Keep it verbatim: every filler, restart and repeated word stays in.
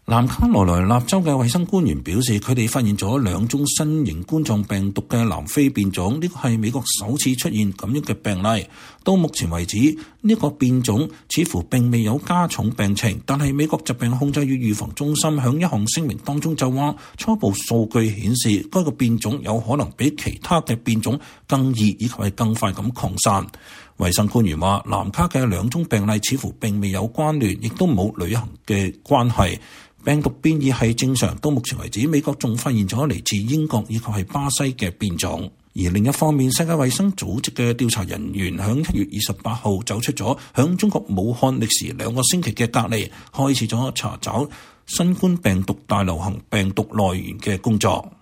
南卡羅來納州嘅衛生官員表示，佢哋發現咗兩宗新型冠狀病毒嘅南非變種，呢個係美國首次出現咁樣嘅病例。到目前為止，呢個變種似乎並未有加重病情，但係美國疾病控制與預防中心響一項聲明當中就話，初步數據顯示該個變種有可能比其他嘅變種更易以及係更快咁擴散。衛生官員話，南卡嘅兩宗病例似乎並未有關聯，亦都冇旅行嘅關係。病毒變異係正常，到目前為止，美國仲發現咗嚟自英國以及係巴西嘅變種。而另一方面，世界衛生組織嘅調查人員響一月二十八號走出咗響中國武漢歷時兩個星期嘅隔離，開始咗查找新冠病毒大流行病毒來源嘅工作。